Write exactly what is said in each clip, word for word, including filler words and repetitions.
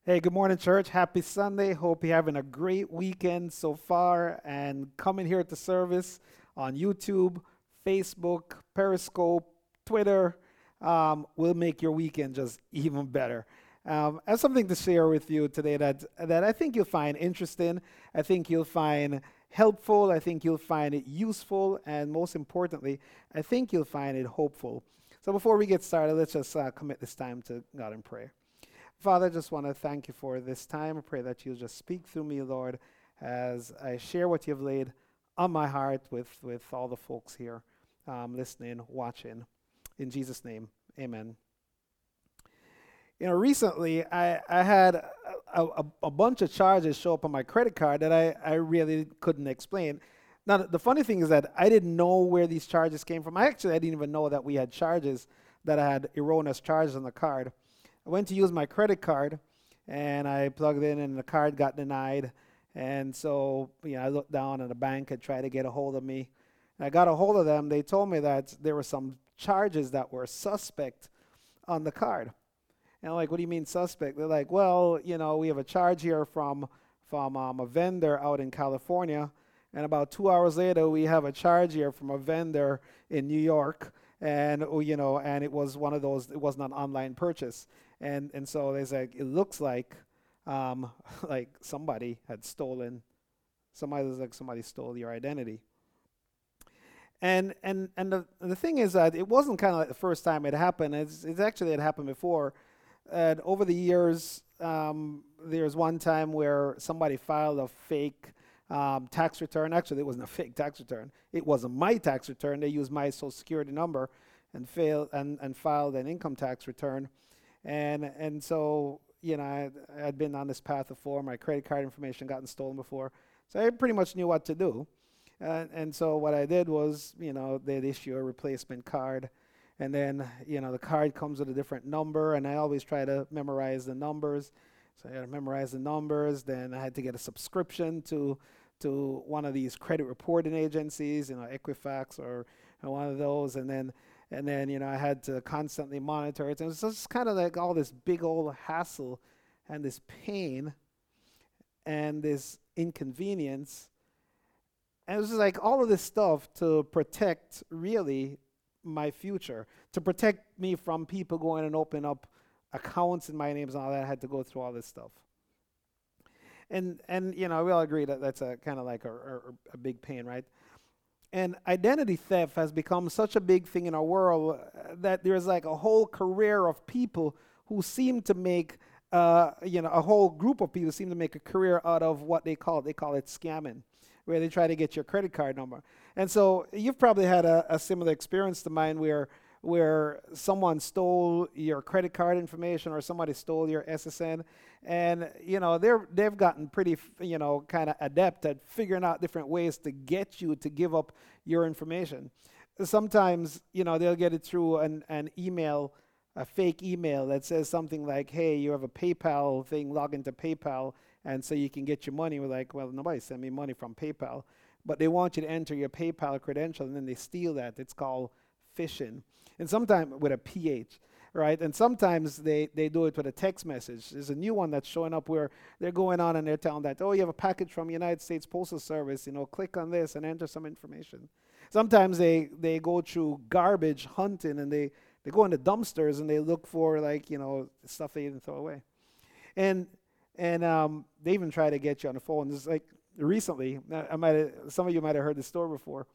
Hey, good morning, church. Happy Sunday. Hope you're having a great weekend so far. And coming here at the service on YouTube, Facebook, Periscope, Twitter um, will make your weekend just even better. Um, I have something to share with you today that that I think you'll find interesting. I think you'll find helpful. I think you'll find it useful, and most importantly, I think you'll find it hopeful. So before we get started, let's just uh, commit this time to God in prayer. Father, I just want to thank you for this time. I pray that you'll just speak through me, Lord, as I share what you've laid on my heart with, with all the folks here um, listening, watching. In Jesus' name, amen. You know, recently I, I had a, a, a bunch of charges show up on my credit card that I, I really couldn't explain. Now, the funny thing is that I didn't know where these charges came from. I actually I didn't even know that we had charges, that I had erroneous charges on the card. I went to use my credit card, and I plugged in, and the card got denied. And so, you know, I looked down, and the bank had tried to get a hold of me. And I got a hold of them. They told me that there were some charges that were suspect on the card. And I'm like, what do you mean suspect? They're like, well, you know, we have a charge here from from um, a vendor out in California, and about two hours later, we have a charge here from a vendor in New York, and oh, you know, and it was one of those. It wasn't an online purchase, and and so there's like, it looks like, um, like somebody had stolen. Somebody was like somebody stole your identity. And and and the the thing is that it wasn't kind of like the first time it happened. It's it's actually had happened before. And over the years, um, there's one time where somebody filed a fake um, tax return. Actually, it wasn't a fake tax return. It wasn't my tax return. They used my social security number and failed and, and filed an income tax return. And and so, you know, I had been on this path before. My credit card information gotten stolen before, so I pretty much knew what to do. And and so what I did was, you know, they'd issue a replacement card, and then, you know, the card comes with a different number, and I always try to memorize the numbers. So I had to memorize the numbers. Then I had to get a subscription to to one of these credit reporting agencies, you know, Equifax or, or one of those, and then and then you know I had to constantly monitor it. And it was just kind of like all this big old hassle, and this pain, and this inconvenience, and it was just like all of this stuff to protect really my future, to protect me from people going and opening up accounts in my names and all that. I had to go through all this stuff. And and you know, we all agree that that's a kind of like a, a, a big pain, right? And identity theft has become such a big thing in our world uh, that there's like a whole career of people who seem to make, uh, you know, a whole group of people seem to make a career out of what they call it. They call it scamming, where they try to get your credit card number. And so you've probably had a, a similar experience to mine where where someone stole your credit card information or somebody stole your S S N, and you know they're they've gotten pretty f- you know kind of adept at figuring out different ways to get you to give up your information. Sometimes, you know, they'll get it through an, an email, a fake email that says something like, hey, you have a PayPal thing, log into PayPal, and so you can get your money. We're like, well, nobody sent me money from PayPal. But they want you to enter your PayPal credential, and then they steal that. It's called phishing. And sometimes with a P H, right? And sometimes they, they do it with a text message. There's a new one that's showing up where they're going on and they're telling that, oh, you have a package from United States Postal Service, you know, click on this and enter some information. Sometimes they, they go through garbage hunting, and they, they go into dumpsters and they look for, like, you know, stuff they didn't throw away. And and um, they even try to get you on the phone. It's like recently, I I might some of you might have heard this story before.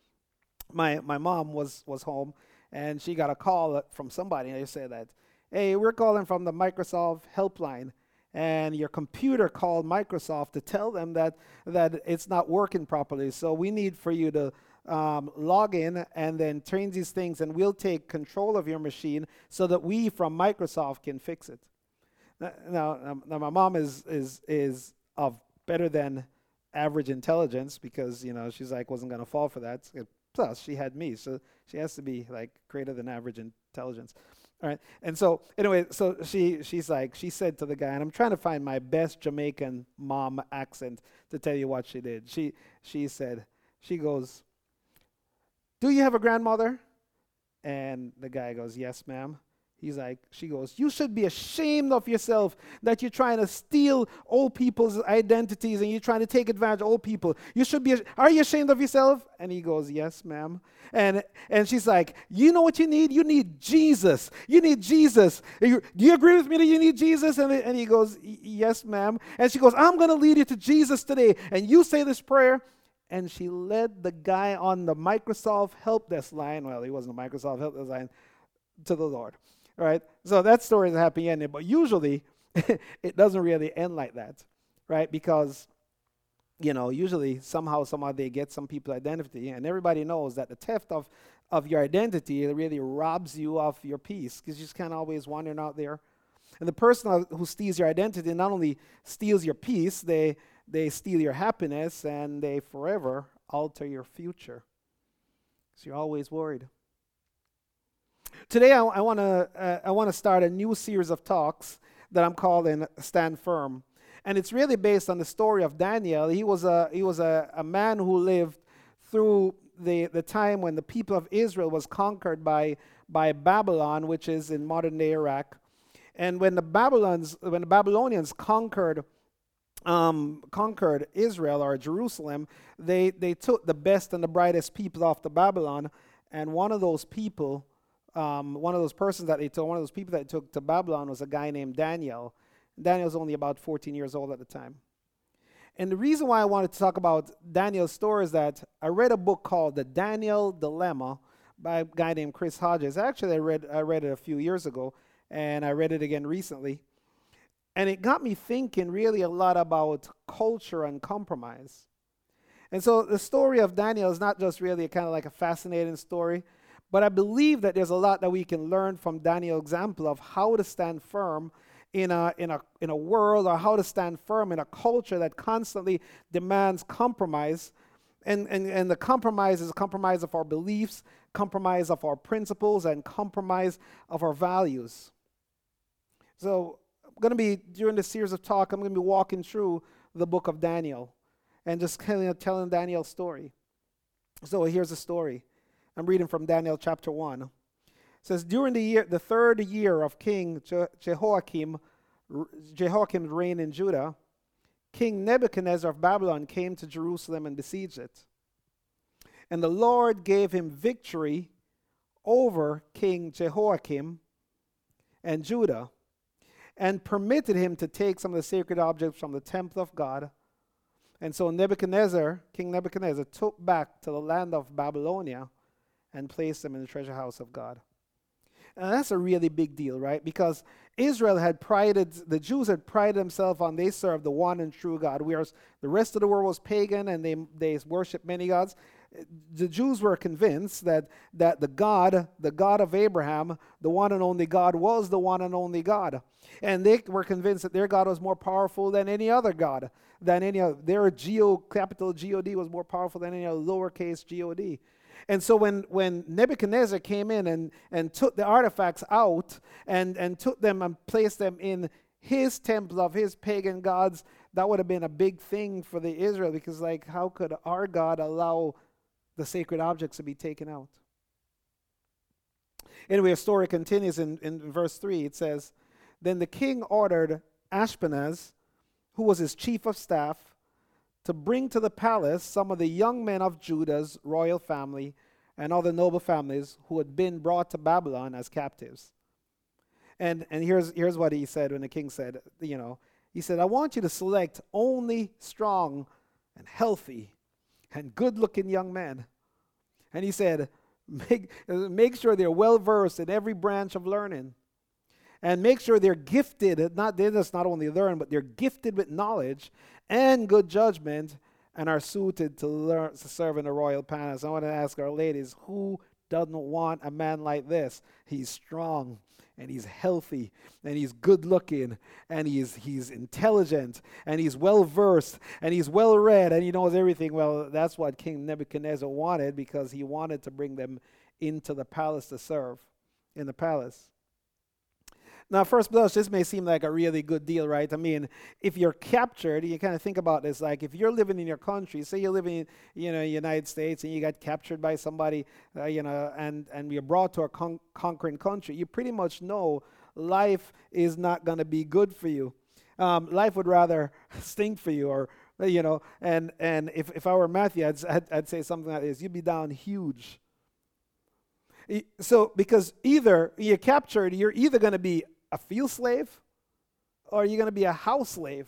My my mom was was home, and she got a call uh, from somebody, and they said that, hey, we're calling from the Microsoft helpline, and your computer called Microsoft to tell them that that it's not working properly. So we need for you to um, log in and then change these things, and we'll take control of your machine so that we from Microsoft can fix it. Now, now, um, now my mom is is is of better than average intelligence, because you know she's like wasn't gonna fall for that. Uh, Plus, she had me, so she has to be like greater than average intelligence. All right, and so anyway, so she she's like she said to the guy, and I'm trying to find my best Jamaican mom accent to tell you what she did. She she said she goes, "Do you have a grandmother?" And the guy goes, "Yes, ma'am." He's like, she goes, you should be ashamed of yourself that you're trying to steal old people's identities and you're trying to take advantage of old people. You should be, are you ashamed of yourself? And he goes, yes, ma'am. And and she's like, you know what you need? You need Jesus. You need Jesus. You, do you agree with me that you need Jesus? And, and he goes, yes, ma'am. And she goes, I'm going to lead you to Jesus today. And you say this prayer. And she led the guy on the Microsoft help desk line, well, he wasn't a Microsoft help desk line, to the Lord. Right? So that story is a happy ending, but usually it doesn't really end like that, right? Because, you know, usually somehow, somehow they get some people's identity, and everybody knows that the theft of, of your identity really robs you of your peace, because you just can't always wandering out there. And the person who steals your identity not only steals your peace, they, they steal your happiness, and they forever alter your future. So you're always worried. Today, I, I want to uh, I want to start a new series of talks that I'm calling Stand Firm, and it's really based on the story of Daniel. He was a he was a, a man who lived through the, the time when the people of Israel was conquered by by Babylon, which is in modern day Iraq, and when the Babylons when the Babylonians conquered um, conquered Israel or Jerusalem, they they took the best and the brightest people off to Babylon, and one of those people. Um, one of those persons that they took, one of those people that they took to Babylon was a guy named Daniel. Daniel was only about fourteen years old at the time. And the reason why I wanted to talk about Daniel's story is that I read a book called The Daniel Dilemma by a guy named Chris Hodges. Actually, I read I read it a few years ago, and I read it again recently. And it got me thinking really a lot about culture and compromise. And so the story of Daniel is not just really kind of like a fascinating story, but I believe that there's a lot that we can learn from Daniel's example of how to stand firm in a in a in a world, or how to stand firm in a culture that constantly demands compromise. And, and, and the compromise is a compromise of our beliefs, compromise of our principles, and compromise of our values. So I'm going to be, during this series of talk, I'm going to be walking through the book of Daniel and just kind of telling Daniel's story. So here's the story. I'm reading from Daniel chapter one. It says, during the year, the third year of King Je- Jehoiakim, Jehoiakim's reign in Judah, King Nebuchadnezzar of Babylon came to Jerusalem and besieged it. And the Lord gave him victory over King Jehoiakim and Judah, and permitted him to take some of the sacred objects from the temple of God. And so Nebuchadnezzar, King Nebuchadnezzar, took back to the land of Babylonia and placed them in the treasure house of God. And that's a really big deal, right? Because Israel had prided, the Jews had prided themselves on they served the one and true God, whereas the rest of the world was pagan and they they worshiped many gods. The Jews were convinced that that the God, the God of Abraham, the one and only God, was the one and only God. And they were convinced that their God was more powerful than any other God, than any other. Their Geo, capital G O D was more powerful than any other lowercase G O D. And so when, when Nebuchadnezzar came in and, and took the artifacts out and, and took them and placed them in his temple of his pagan gods, that would have been a big thing for the Israel, because like, how could our God allow the sacred objects to be taken out? Anyway, the story continues in, in verse three. It says, then the king ordered Ashpenaz, who was his chief of staff, to bring to the palace some of the young men of Judah's royal family and other noble families who had been brought to Babylon as captives. And and here's here's what he said when the king said, you know, he said, I want you to select only strong and healthy and good-looking young men. And he said, make, make sure they're well-versed in every branch of learning. And make sure they're gifted, not, they're just not only learn, but they're gifted with knowledge and good judgment and are suited to, learn, to serve in the royal palace. I want to ask our ladies, who doesn't want a man like this? He's strong and he's healthy and he's good looking and he's he's intelligent and he's well versed and he's well read and he knows everything. Well, that's what King Nebuchadnezzar wanted, because he wanted to bring them into the palace to serve in the palace. Now, first blush, this may seem like a really good deal, right? I mean, if you're captured, you kind of think about this, like if you're living in your country, say you're living in, you know, United States, and you got captured by somebody, uh, you know, and, and you're brought to a con- conquering country, you pretty much know life is not going to be good for you. Um, life would rather stink for you, or, you know, and, and if, if I were Matthew, I'd, I'd, I'd say something like this: you'd be down huge. E- So, because either you're captured, you're either going to be a field slave, or you're going to be a house slave.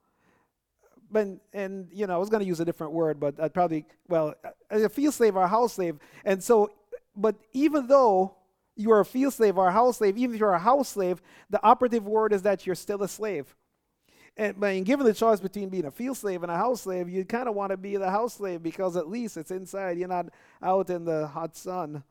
But, and, you know, I was going to use a different word, but I'd probably, well, a field slave or a house slave. And so, but even though you're a field slave or a house slave, even if you're a house slave, the operative word is that you're still a slave. And but given the choice between being a field slave and a house slave, you kind of want to be the house slave, because at least it's inside. You're not out in the hot sun.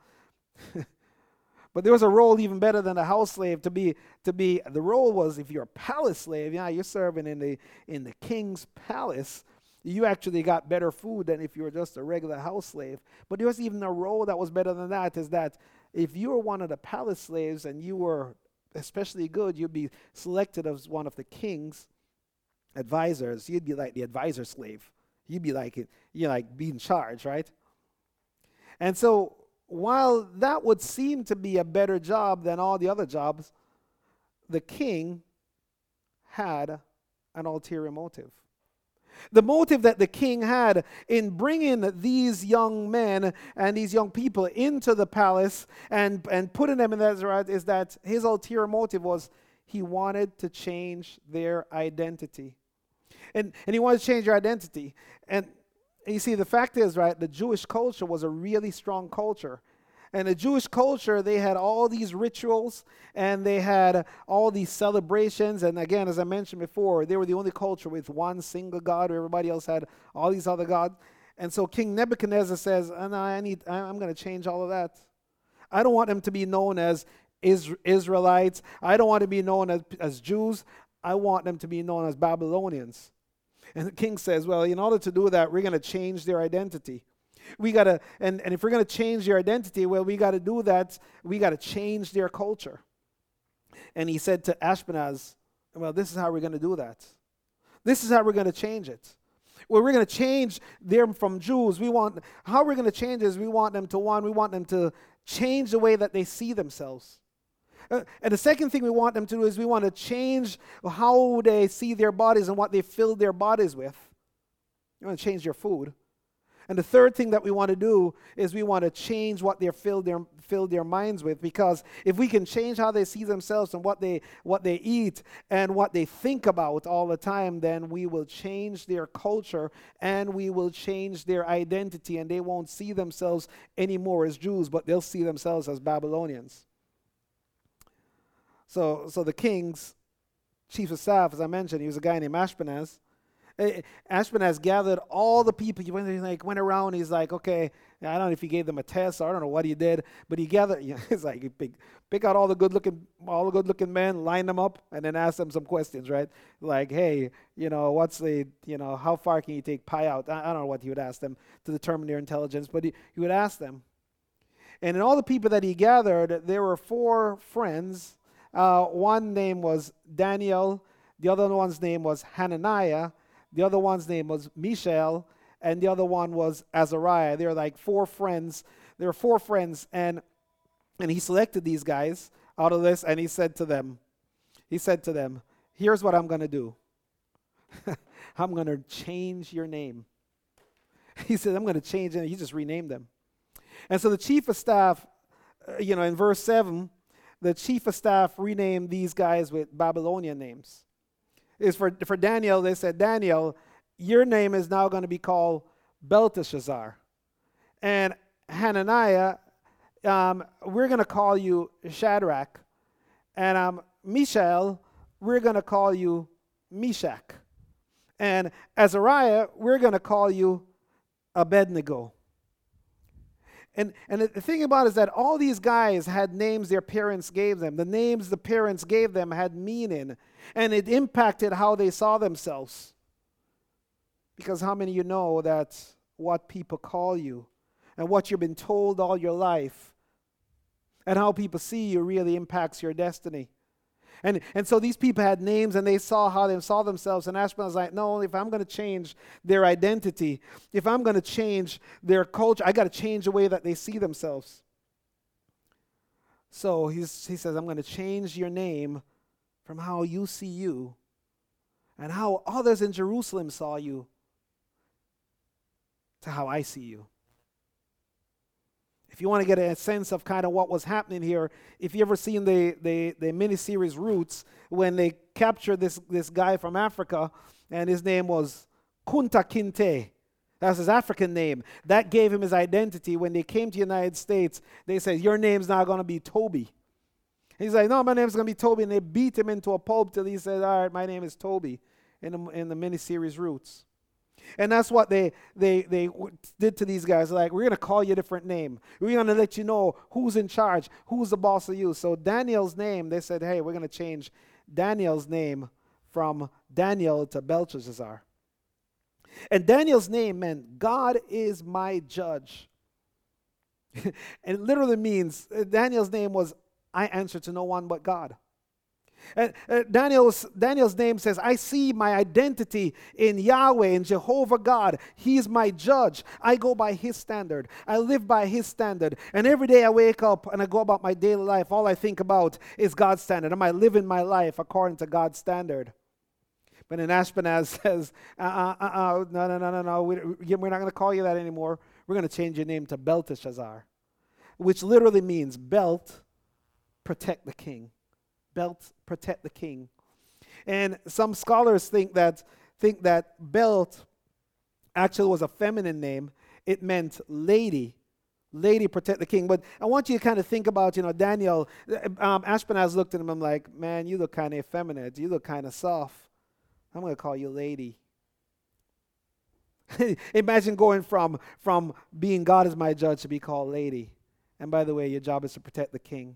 But there was a role even better than a house slave. To be, to be, the role was, if you're a palace slave, yeah, you're serving in the in the king's palace, you actually got better food than if you were just a regular house slave. But there was even a role that was better than that, is that if you were one of the palace slaves and you were especially good, you'd be selected as one of the king's advisors. You'd be like the advisor slave. You'd be like, you know, like be in charge, right? And so, while that would seem to be a better job than all the other jobs, the king had an ulterior motive. The motive that the king had in bringing these young men and these young people into the palace and, and putting them in that right is that his ulterior motive was he wanted to change their identity. And, and he wanted to change their identity. And And you see, the fact is, right, the Jewish culture was a really strong culture. And the Jewish culture, they had all these rituals, and they had all these celebrations. And again, as I mentioned before, they were the only culture with one single God, where everybody else had all these other gods. And so King Nebuchadnezzar says, oh, no, I need, I'm going to change all of that. I don't want them to be known as Is- Israelites. I don't want to be known as, as Jews. I want them to be known as Babylonians. And the king says, well, in order to do that, we're going to change their identity. We got to, and, and if we're going to change their identity, well, we got to do that. We got to change their culture. And he said to Ashpenaz, well, this is how we're going to do that. This is how we're going to change it. Well, we're going to change them from Jews. We want, how we're going to change is we want them to, one, we want them to change the way that they see themselves. Uh, and the second thing we want them to do is we want to change how they see their bodies and what they fill their bodies with. We want to change their food. And the third thing that we want to do is we want to change what they fill their fill their minds with, because if we can change how they see themselves and what they what they eat and what they think about all the time, then we will change their culture and we will change their identity, and they won't see themselves anymore as Jews, but they'll see themselves as Babylonians. So, so the king's chief of staff, as I mentioned, he was a guy named Ashpenaz. Ashpenaz gathered all the people. He went, he like went around. He's like, okay, I don't know if he gave them a test, or I don't know what he did, but he gathered. You know, it's like he pick, pick out all the good looking, all the good looking men, line them up, and then ask them some questions, right? Like, hey, you know, what's the, you know, how far can you take pie out? I, I don't know what he would ask them to determine their intelligence, but he, he would ask them. And in all the people that he gathered, there were four friends. Uh, one name was Daniel. The other one's name was Hananiah. The other one's name was Mishael, and the other one was Azariah. They were like four friends. There were four friends, and and he selected these guys out of this, and he said to them, he said to them, here's what I'm going to do. I'm going to change your name. He said, I'm going to change it. He just renamed them. And so the chief of staff, uh, you know, in verse seven, the chief of staff renamed these guys with Babylonian names. Is for, for Daniel, they said, Daniel, your name is now going to be called Belteshazzar. And Hananiah, um, we're going to call you Shadrach. And um, Mishael, we're going to call you Meshach. And Azariah, we're going to call you Abednego. And, and the thing about it is that all these guys had names their parents gave them. The names the parents gave them had meaning, and it impacted how they saw themselves. Because how many of you know that what people call you and what you've been told all your life and how people see you really impacts your destiny? And and so these people had names, and they saw how they saw themselves. And Ashpenaz was like, no, if I'm going to change their identity, if I'm going to change their culture, I got to change the way that they see themselves. So he's, he says, I'm going to change your name from how you see you and how others in Jerusalem saw you to how I see you. If you want to get a sense of kind of what was happening here, if you ever seen the, the, the miniseries Roots, when they captured this, this guy from Africa, and his name was Kunta Kinte. That's his African name. That gave him his identity. When they came to the United States, they said, your name's not going to be Toby. He's like, no, my name's going to be Toby. And they beat him into a pulp till he said, all right, my name is Toby, in the, in the miniseries Roots. And that's what they they they did to these guys. Like, we're going to call you a different name. We're going to let you know who's in charge, who's the boss of you. So Daniel's name, they said, hey, we're going to change Daniel's name from Daniel to Belteshazzar. And Daniel's name meant, God is my judge. And it literally means, Daniel's name was, I answer to no one but God. And uh, Daniel's, Daniel's name says, I see my identity in Yahweh, in Jehovah God. He is my judge. I go by his standard. I live by his standard. And every day I wake up and I go about my daily life, all I think about is God's standard. Am I living my life according to God's standard? But then Ashpenaz says, uh, uh, uh, uh, no, no, no, no, no, we, we're not going to call you that anymore. We're going to change your name to Belteshazzar, which literally means belt, protect the king. Belt, protect the king. And some scholars think that think that belt actually was a feminine name. It meant lady. Lady, protect the king. But I want you to kind of think about, you know, Daniel. Um, Ashpenaz looked at him and like, man, you look kind of effeminate. You look kind of soft. I'm going to call you lady. Imagine going from, from being God is my judge to be called lady. And by the way, your job is to protect the king.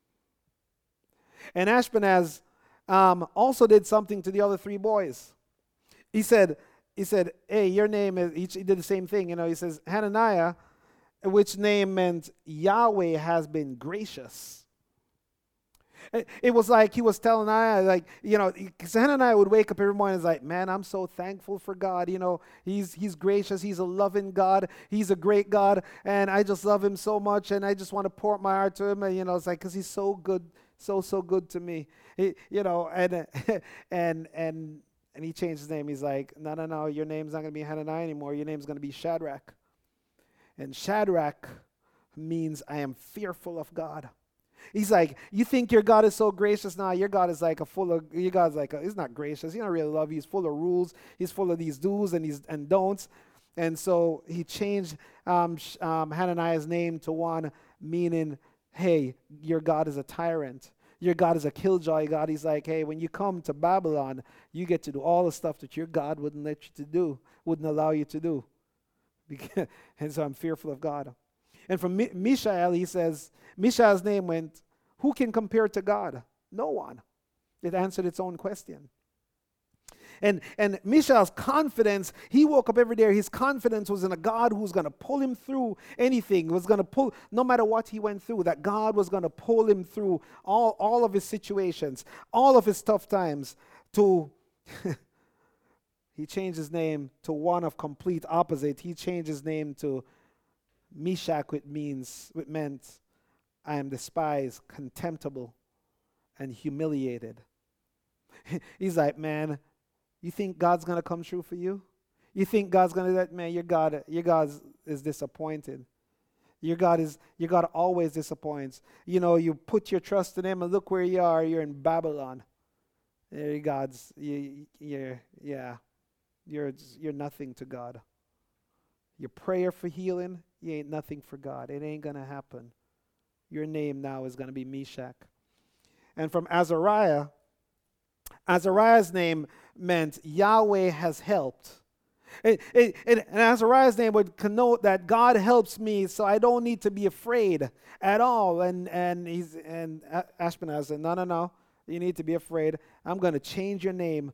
And Ashpenaz um, also did something to the other three boys. He said, he said, hey, your name is, he, he did the same thing. You know, he says, Hananiah, which name meant Yahweh has been gracious. It, it was like he was telling Hananiah, like, you know, because Hananiah would wake up every morning and was like, man, I'm so thankful for God. You know, he's, he's gracious. He's a loving God. He's a great God. And I just love him so much. And I just want to pour my heart to him. And, you know, it's like, because he's so good. So, so good to me. He, you know, and and and and he changed his name. He's like, no, no, no, your name's not going to be Hananiah anymore. Your name's going to be Shadrach. And Shadrach means I am fearful of God. He's like, you think your God is so gracious now? Your God is like a full of, your God's like, a, he's not gracious. He don't really love you. He's full of rules. He's full of these do's and these and don'ts. And so he changed um, um, Hananiah's name to one meaning, hey, your God is a tyrant. Your God is a killjoy God. He's like, hey, when you come to Babylon, you get to do all the stuff that your God wouldn't let you to do, wouldn't allow you to do. And so I'm fearful of God. And from Mi- Mishael, he says, Mishael's name went, who can compare to God? No one. It answered its own question. And and Mishael's confidence, he woke up every day, his confidence was in a God who's going to pull him through anything, was going to pull, no matter what he went through, that God was going to pull him through all, all of his situations, all of his tough times to, he changed his name to one of complete opposite. He changed his name to Meshach, which means, which meant, I am despised, contemptible, and humiliated. He's like, man, you think God's going to come true for you? You think God's going to let, man, your God, your God is disappointed. Your God is, your God always disappoints. You know, you put your trust in him and look where you are. You're in Babylon. Your God's, you, you're, yeah, you're, you're nothing to God. Your prayer for healing, you ain't nothing for God. It ain't going to happen. Your name now is going to be Meshach. And from Azariah, Azariah's name meant Yahweh has helped. It, it, it, and Azariah's name would connote that God helps me, so I don't need to be afraid at all. And and he's and Ashpenaz said, no, no, no, you need to be afraid. I'm going to change your name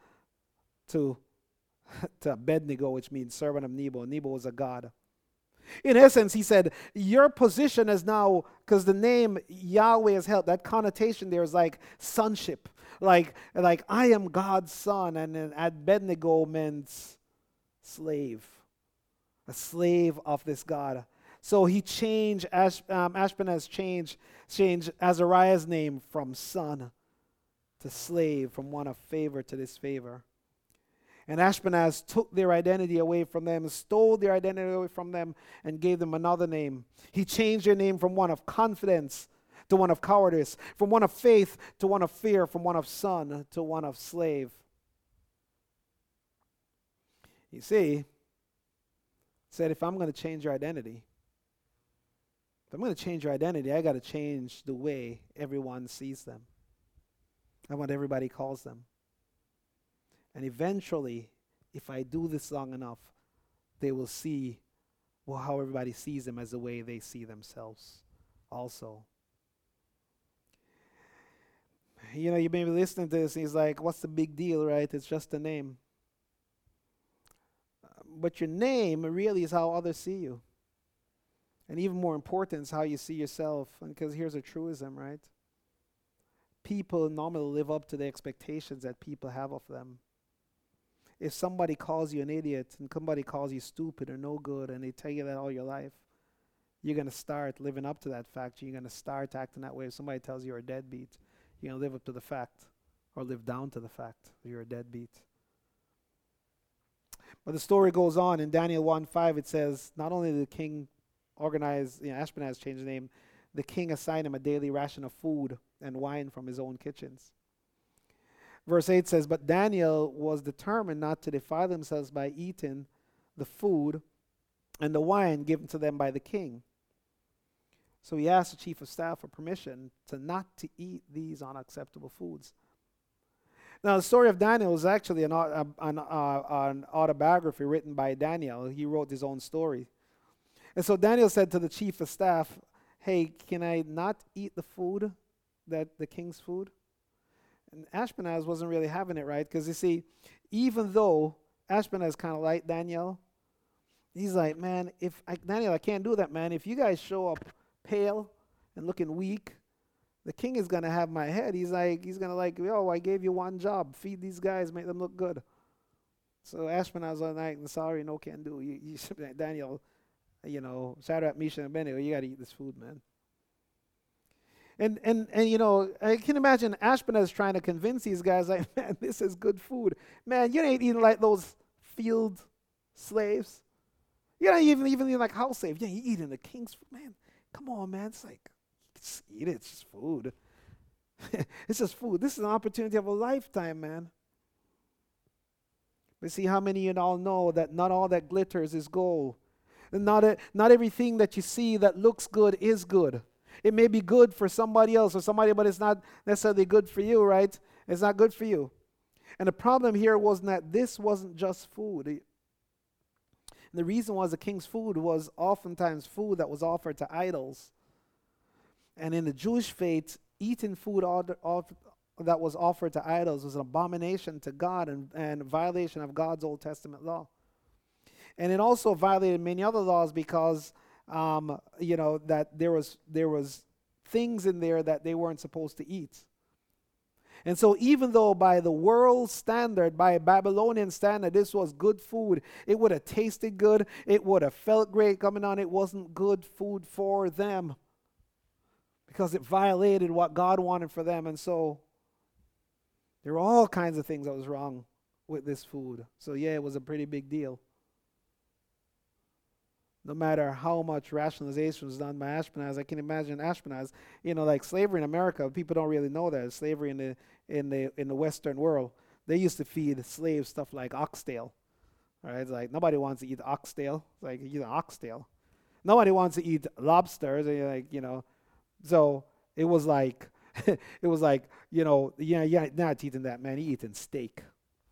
to to Abednego, which means servant of Nebo. Nebo was a god. In essence, he said, your position is now, because the name Yahweh has held, that connotation there is like sonship. Like, like I am God's son, and then Abednego meant slave. A slave of this God. So he changed, Ash, um, Ashpenaz changed, changed Azariah's name from son to slave, from one of favor to disfavor. And Ashpenaz took their identity away from them, stole their identity away from them, and gave them another name. He changed their name from one of confidence to one of cowardice, from one of faith to one of fear, from one of son to one of slave. You see, said, if I'm going to change your identity, if I'm going to change your identity, I got to change the way everyone sees them and what everybody calls them. And eventually, if I do this long enough, they will see well, how everybody sees them as the way they see themselves also. You know, you may be listening to this and he's like, what's the big deal, right? It's just a name. But your name really is how others see you. And even more important is how you see yourself. And because here's a truism, right? People normally live up to the expectations that people have of them. If somebody calls you an idiot and somebody calls you stupid or no good and they tell you that all your life, you're going to start living up to that fact. You're going to start acting that way. If somebody tells you you're a deadbeat, you're going to live up to the fact or live down to the fact that you're a deadbeat. But the story goes on. In Daniel one five, it says, not only did the king organize, you know, Ashpenaz changed the name, the king assigned him a daily ration of food and wine from his own kitchens. Verse eight says, but Daniel was determined not to defile themselves by eating the food and the wine given to them by the king. So he asked the chief of staff for permission to not to eat these unacceptable foods. Now, the story of Daniel is actually an, uh, an, uh, an autobiography written by Daniel. He wrote his own story. And so Daniel said to the chief of staff, hey, can I not eat the food, that the king's food? And Ashpenaz wasn't really having it right, because you see, even though Ashpenaz kind of liked Daniel, he's like, man, if I, Daniel, I can't do that, man. If you guys show up pale and looking weak, the king is going to have my head. He's like, he's going to like, oh, I gave you one job. Feed these guys, make them look good. So Ashpenaz was like, sorry, no can do. You, you, Daniel, you know, Shadrach, Meshach, and Abednego, you got to eat this food, man. And, and, and, you know, I can imagine Ashpenaz trying to convince these guys, like, man, this is good food. Man, you ain't eating like those field slaves. You're not even, even eating like house slaves. Yeah, you eating the king's food. Man, come on, man. It's like, just eat it. It's just food. It's just food. This is an opportunity of a lifetime, man. But see how many of you all know that not all that glitters is gold. And not, a, not everything that you see that looks good is good. It may be good for somebody else or somebody, but it's not necessarily good for you, right? It's not good for you. And the problem here wasn't that this wasn't just food. And the reason was the king's food was oftentimes food that was offered to idols. And in the Jewish faith, eating food that was offered to idols was an abomination to God and, and a violation of God's Old Testament law. And it also violated many other laws because Um, you know, that there was there was things in there that they weren't supposed to eat. And so even though by the world standard, by Babylonian standard, this was good food, it would have tasted good, it would have felt great coming on, it wasn't good food for them because it violated what God wanted for them. And so there were all kinds of things that was wrong with this food. So yeah, it was a pretty big deal. No matter how much rationalization was done by Ashpenaz, I can imagine Ashpenaz, you know, like slavery in America, people don't really know that. Slavery in the in the in the Western world, they used to feed slaves stuff like oxtail. Right? It's like nobody wants to eat oxtail. It's like you know, oxtail. Nobody wants to eat lobsters. Like, you know. So it was like it was like, you know, yeah, yeah, not eating that, man. You're eating steak.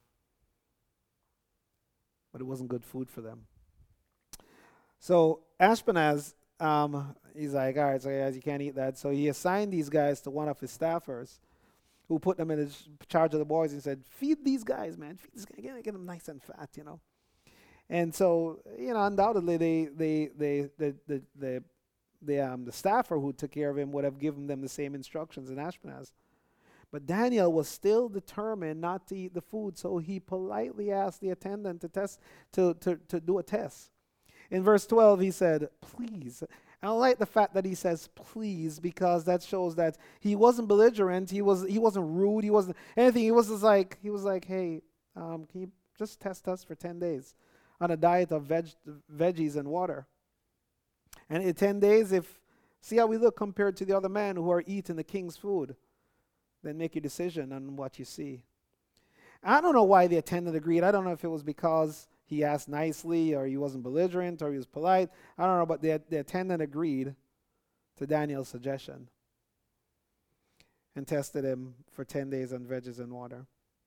But it wasn't good food for them. So Ashpenaz, um, he's like, all right, so guys, you can't eat that. So he assigned these guys to one of his staffers, who put them in his charge of the boys and said, feed these guys, man. Feed these guys. Get, get them nice and fat, you know. And so, you know, undoubtedly, they, they, they, the, the, the, the, um, the staffer who took care of him would have given them the same instructions in Ashpenaz. But Daniel was still determined not to eat the food, so he politely asked the attendant to test to, to, to do a test. In verse twelve, he said, please. And I like the fact that he says please, because that shows that he wasn't belligerent, he was he wasn't rude, he wasn't anything. He was just like he was like, hey, um, can you just test us for ten days on a diet of veg veggies and water? And in ten days, if see how we look compared to the other men who are eating the king's food. Then make your decision on what you see. I don't know why the attendant agreed. I don't know if it was because he asked nicely or he wasn't belligerent or he was polite. I don't know, but the, the attendant agreed to Daniel's suggestion and tested him for ten days on veggies and water.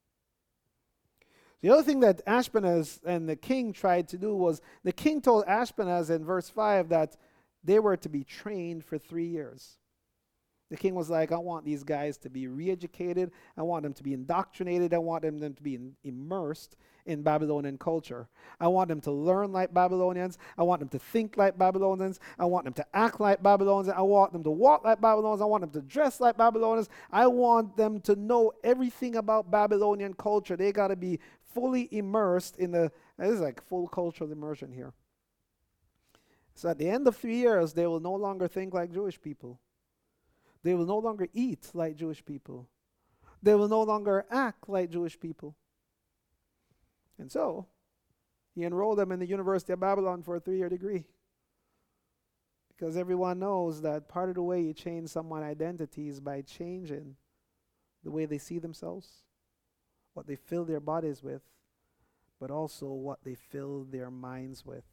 The other thing that Ashpenaz and the king tried to do was, the king told Ashpenaz in verse five that they were to be trained for three years. The king was like, I want these guys to be re-educated. I want them to be indoctrinated. I want them, them to be in, immersed in Babylonian culture. I want them to learn like Babylonians. I want them to think like Babylonians. I want them to act like Babylonians. I want them to walk like Babylonians. I want them to dress like Babylonians. I want them to know everything about Babylonian culture. They got to be fully immersed in the, this is like full cultural immersion here. So at the end of three years, they will no longer think like Jewish people. They will no longer eat like Jewish people. They will no longer act like Jewish people. And so, he enrolled them in the University of Babylon for a three-year degree. Because everyone knows that part of the way you change someone's identity is by changing the way they see themselves, what they fill their bodies with, but also what they fill their minds with.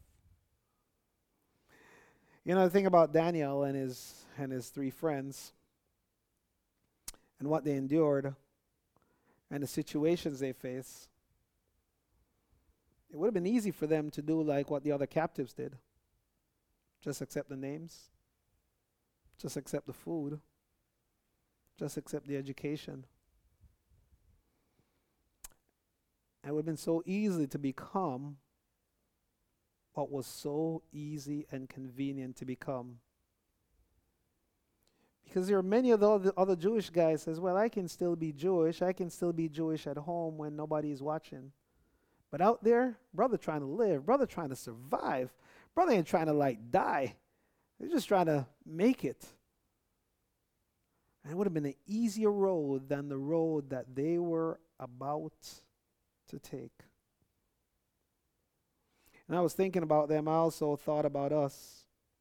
You know, the thing about Daniel and his and his three friends and what they endured and the situations they face, it would have been easy for them to do like what the other captives did. Just accept the names. Just accept the food. Just accept the education. It would have been so easy to become what was so easy and convenient to become. Because there are many of the other, other Jewish guys says, well, I can still be Jewish. I can still be Jewish at home when nobody's watching. But out there, brother trying to live, brother trying to survive. Brother ain't trying to like die. They're just trying to make it. And it would have been an easier road than the road that they were about to take. And I was thinking about them. I also thought about us.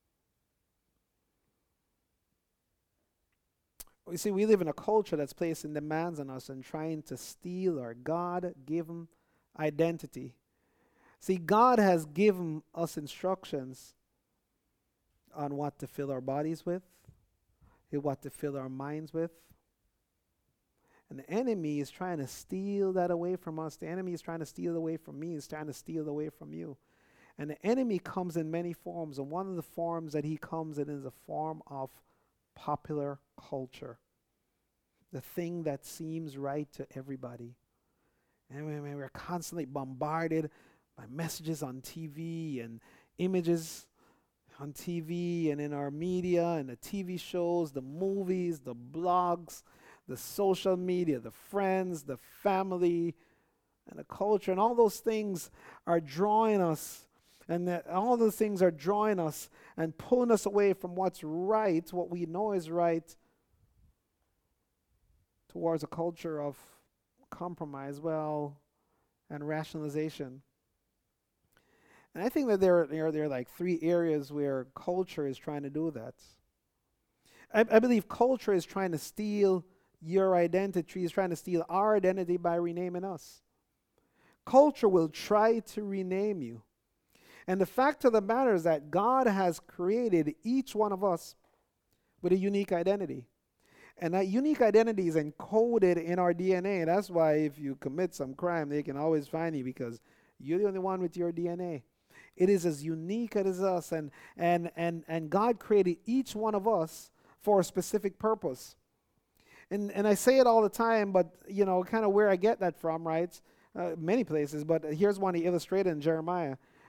You see, we live in a culture that's placing demands on us and trying to steal our God-given identity. See, God has given us instructions on what to fill our bodies with, what to fill our minds with. And the enemy is trying to steal that away from us. The enemy is trying to steal away from me. He's trying to steal away from you. And the enemy comes in many forms. And one of the forms that he comes in is a form of popular culture. The thing that seems right to everybody. And we, we're constantly bombarded by messages on T V and images on T V and in our media and the T V shows, the movies, the blogs, the social media, the friends, the family, and the culture. And all those things are drawing us. And that all those things are drawing us and pulling us away from what's right, what we know is right, towards a culture of compromise, well, and rationalization. And I think that there, there, there are like three areas where culture is trying to do that. I, I believe culture is trying to steal your identity, is trying to steal our identity by renaming us. Culture will try to rename you. And the fact of the matter is that God has created each one of us with a unique identity. And that unique identity is encoded in our D N A. That's why if you commit some crime, they can always find you because you're the only one with your D N A. It is as unique as us. And, and, and, and God created each one of us for a specific purpose. And, and I say it all the time, but, you know, kind of where I get that from, right? Uh, many places, but here's one he illustrated in Jeremiah.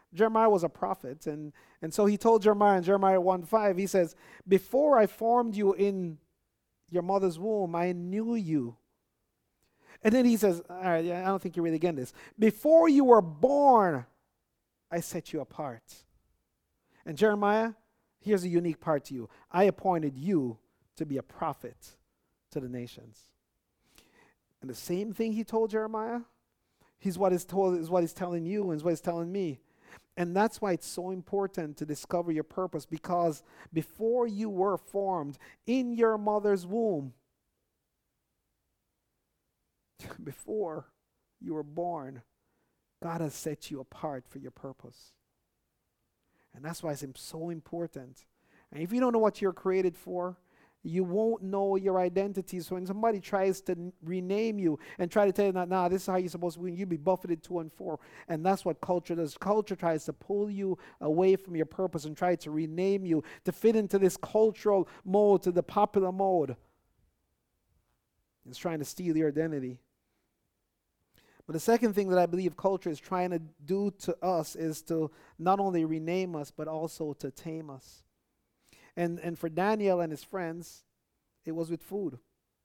Jeremiah was a prophet, and, and so he told Jeremiah in Jeremiah one five, he says, before I formed you in your mother's womb, I knew you. And then he says, all right, yeah, I don't think you're really getting this. Before you were born, I set you apart. And Jeremiah, here's a unique part to you. I appointed you to be a prophet to the nations. And the same thing he told Jeremiah, he's what is told is what he's telling you and is what he's telling me. And that's why it's so important to discover your purpose, because before you were formed in your mother's womb, before you were born, God has set you apart for your purpose. And that's why it's so important. And if you don't know what you're created for, you won't know your identity. So when somebody tries to n- rename you and try to tell you, nah, nah, this is how you're supposed to be, you'll be buffeted two and four. And that's what culture does. Culture tries to pull you away from your purpose and try to rename you to fit into this cultural mode, to the popular mode. It's trying to steal your identity. But the second thing that I believe culture is trying to do to us is to not only rename us, but also to tame us. And and for Daniel and his friends, it was with food.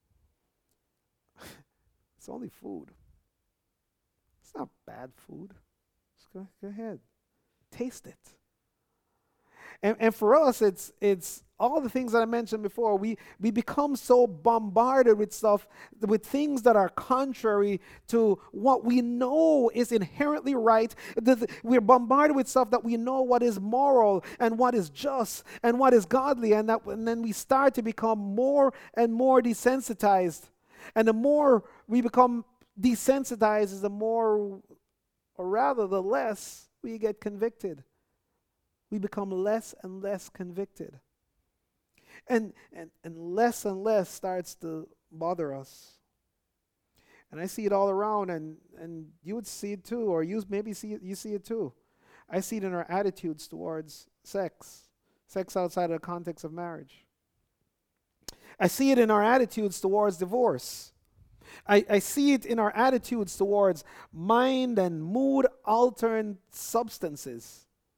It's only food. It's not bad food. Just go, go ahead. Taste it. And and for us, it's it's all the things that I mentioned before. We we become so bombarded with stuff, with things that are contrary to what we know is inherently right. The- the- We're bombarded with stuff that we know what is moral and what is just and what is godly, and that and then we start to become more and more desensitized. And the more we become desensitized, is the more, or rather, the less we get convicted. We become less and less convicted. And, and, and less and less starts to bother us. And I see it all around, and, and you would see it too, or you maybe see it, you see it too. I see it in our attitudes towards sex, sex outside of the context of marriage. I see it in our attitudes towards divorce. I, I see it in our attitudes towards mind and mood altering substances.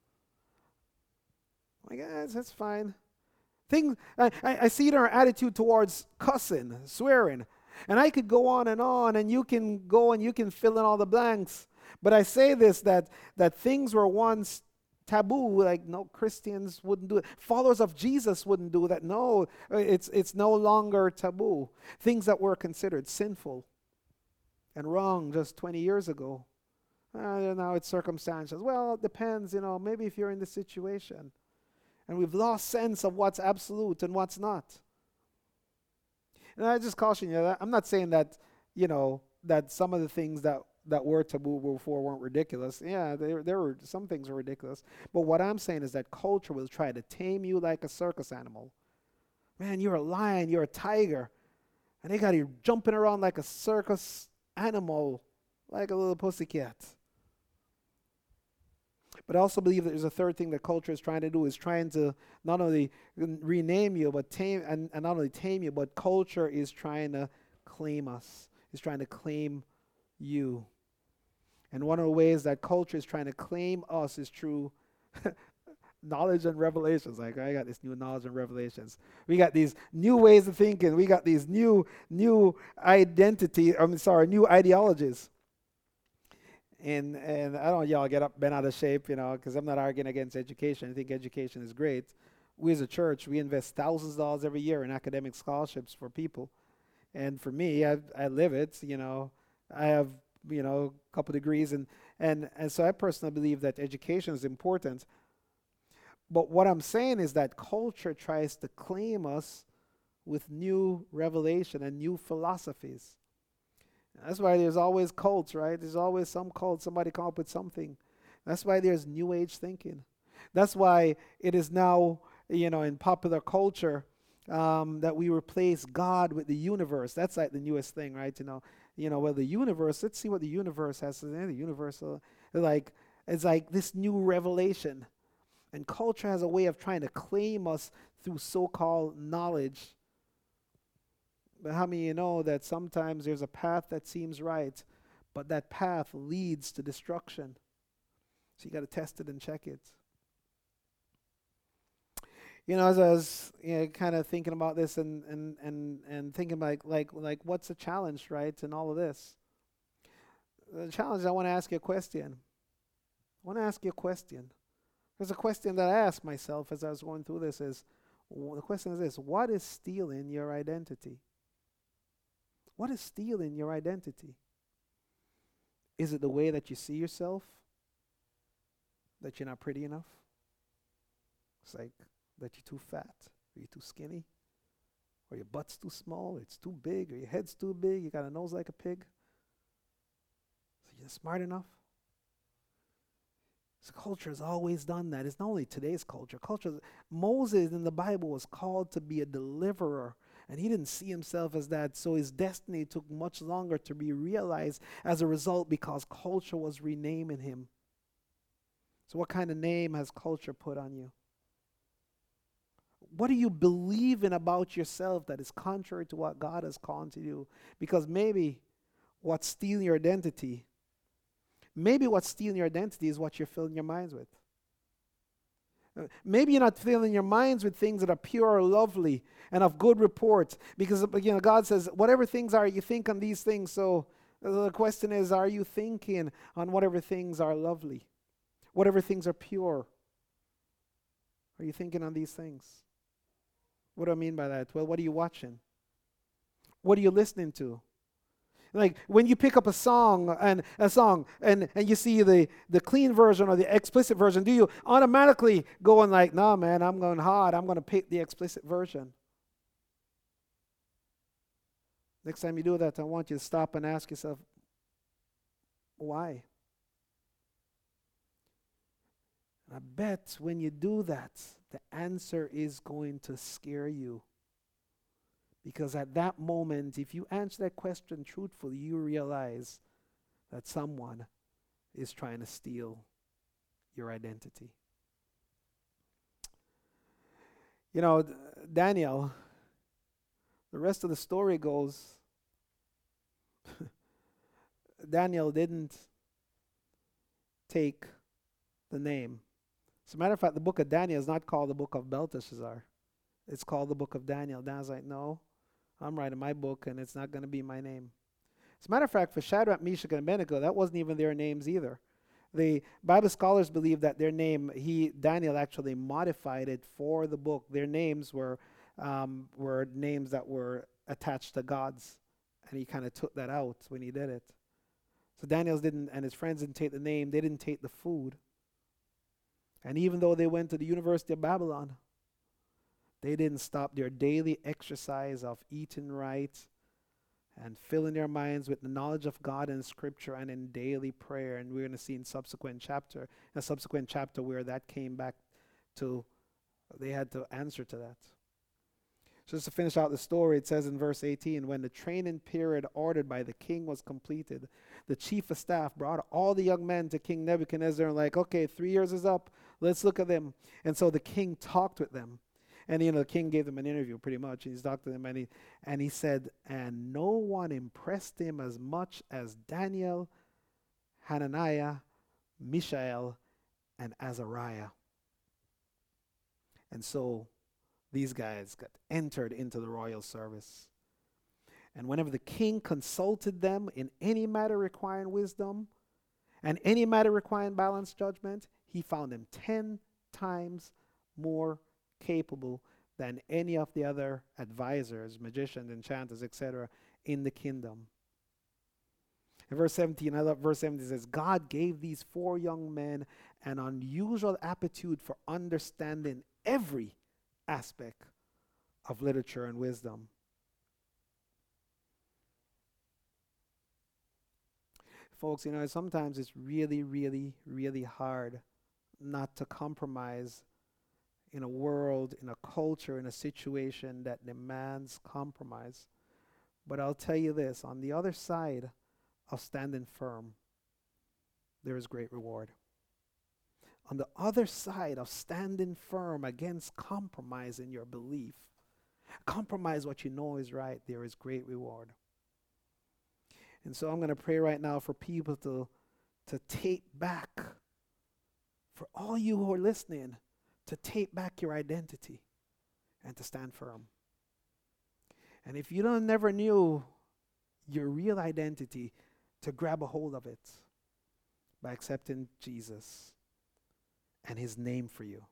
Like, eh, that's fine. Things I, I, I see it in our attitude towards cussing, swearing. And I could go on and on, and you can go and you can fill in all the blanks. But I say this, that that things were once taboo, like no, Christians wouldn't do it. Followers of Jesus wouldn't do that. No, it's it's no longer taboo. Things that were considered sinful and wrong just twenty years ago. Uh, now it's circumstantial. Well, it depends, you know, maybe if you're in the situation. And we've lost sense of what's absolute and what's not. And I just caution you, that I'm not saying that, you know, that some of the things that, that were taboo before weren't ridiculous. Yeah, there, there were some things were ridiculous. But what I'm saying is that culture will try to tame you like a circus animal. Man, you're a lion, you're a tiger. And they got you jumping around like a circus animal, like a little pussycat. But I also believe that there's a third thing that culture is trying to do, is trying to not only rename you, but tame, and, and not only tame you, but culture is trying to claim us. It's trying to claim you. And one of the ways that culture is trying to claim us is through knowledge and revelations. Like, I got this new knowledge and revelations. We got these new ways of thinking. We got these new, new identity, I'm sorry, new ideologies. And and I don't want y'all get up, bent out of shape, you know, because I'm not arguing against education. I think education is great. We as a church, we invest thousands of dollars every year in academic scholarships for people. And for me, I I live it, you know. I have, you know, a couple degrees. And, and, and so I personally believe that education is important. But what I'm saying is that culture tries to claim us with new revelation and new philosophies. That's why there's always cults, right? There's always some cult, somebody come up with something. That's why there's new age thinking. That's why it is now, you know, in popular culture, um, that we replace God with the universe. That's like the newest thing, right? You know, you know, well, the universe, let's see what the universe has to say. The universe, uh, like, it's like this new revelation. And culture has a way of trying to claim us through so-called knowledge. But how many of you know that sometimes there's a path that seems right, but that path leads to destruction? So you got to test it and check it. You know, as I was, you know, kind of thinking about this and and and and thinking like like like what's the challenge, right, in all of this? The challenge. I want to ask you a question. I want to ask you a question. There's a question that I asked myself as I was going through this. Is w- the question is this: what is stealing your identity? What is stealing your identity? Is it the way that you see yourself? That you're not pretty enough? It's like that you're too fat, or you're too skinny, or your butt's too small, or it's too big, or your head's too big, you got a nose like a pig. So you're smart enough? So culture has always done that. It's not only today's culture. Culture, Moses in the Bible was called to be a deliverer, and he didn't see himself as that, so his destiny took much longer to be realized as a result because culture was renaming him. So what kind of name has culture put on you? What do you believe in about yourself that is contrary to what God has called to do? Because maybe what's stealing your identity, maybe what's stealing your identity is what you're filling your minds with. Uh, Maybe you're not filling your minds with things that are pure or lovely and of good report. Because, you know, God says, whatever things are, you think on these things. So uh, the question is, are you thinking on whatever things are lovely? Whatever things are pure? Are you thinking on these things? What do I mean by that? Well, what are you watching? What are you listening to? Like when you pick up a song and a song and, and you see the, the clean version or the explicit version, do you automatically go and like, nah, man, I'm going hard. I'm going to pick the explicit version. Next time you do that, I want you to stop and ask yourself, why? I bet when you do that, the answer is going to scare you. Because at that moment, if you answer that question truthfully, you realize that someone is trying to steal your identity. You know, D- Daniel, the rest of the story goes, Daniel didn't take the name. As a matter of fact, the book of Daniel is not called the book of Belteshazzar. It's called the book of Daniel. Daniel's like, no, I'm writing my book, and it's not going to be my name. As a matter of fact, for Shadrach, Meshach, and Abednego, that wasn't even their names either. The Bible scholars believe that their name, he Daniel actually modified it for the book. Their names were um, were names that were attached to gods, and he kind of took that out when he did it. So Daniel's didn't, and his friends didn't take the name. They didn't take the food. And even though they went to the University of Babylon, they didn't stop their daily exercise of eating right and filling their minds with the knowledge of God and Scripture and in daily prayer. And we're going to see in subsequent chapter, a subsequent chapter where that came back to, they had to answer to that. So just to finish out the story, it says in verse eighteen, when the training period ordered by the king was completed, the chief of staff brought all the young men to King Nebuchadnezzar and like, okay, three years is up. Let's look at them. And so the king talked with them. And, you know, the king gave them an interview pretty much. He's talked to them and he, and he said, and no one impressed him as much as Daniel, Hananiah, Mishael, and Azariah. And so these guys got entered into the royal service. And whenever the king consulted them in any matter requiring wisdom and any matter requiring balanced judgment, he found them ten times more capable than any of the other advisors, magicians, enchanters, et cetera, in the kingdom. In verse seventeen, I love verse seventeen, it says, God gave these four young men an unusual aptitude for understanding every aspect of literature and wisdom. Folks, you know, sometimes it's really, really, really hard not to compromise in a world, in a culture, in a situation that demands compromise. But I'll tell you this, on the other side of standing firm, there is great reward. On the other side of standing firm against compromise in your belief, compromise what you know is right, there is great reward. And so I'm going to pray right now for people to, to take back for all you who are listening to take back your identity and to stand firm. And if you don't never knew your real identity, to grab a hold of it by accepting Jesus and his name for you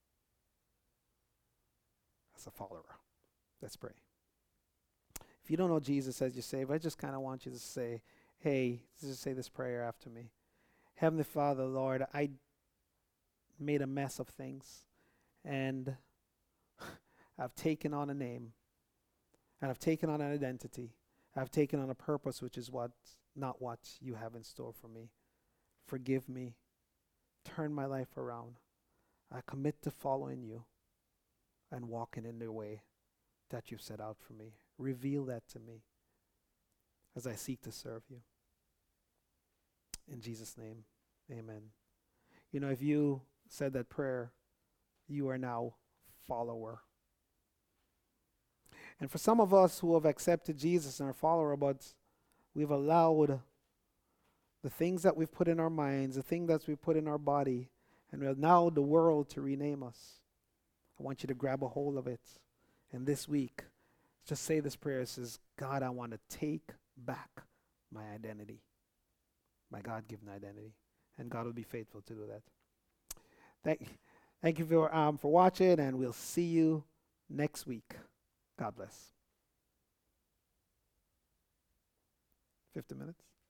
as a follower. Let's pray. If you don't know Jesus as your Savior, I just kind of want you to say, hey, just say this prayer after me. Heavenly Father, Lord, I made a mess of things, and I've taken on a name, and I've taken on an identity. I've taken on a purpose which is what, not what you have in store for me. Forgive me. Turn my life around. I commit to following you and walking in the way that you've set out for me. Reveal that to me as I seek to serve you. In Jesus' name, amen. You know, if you said that prayer, you are now follower. And for some of us who have accepted Jesus and are follower, but we've allowed the things that we've put in our minds, the things that we've put in our body, and we have now the world to rename us. I want you to grab a hold of it. And this week, just say this prayer. It says, God, I want to take back my identity, my God-given identity. And God will be faithful to do that. Thank, thank you for, um, for watching, and we'll see you next week. God bless. fifty minutes.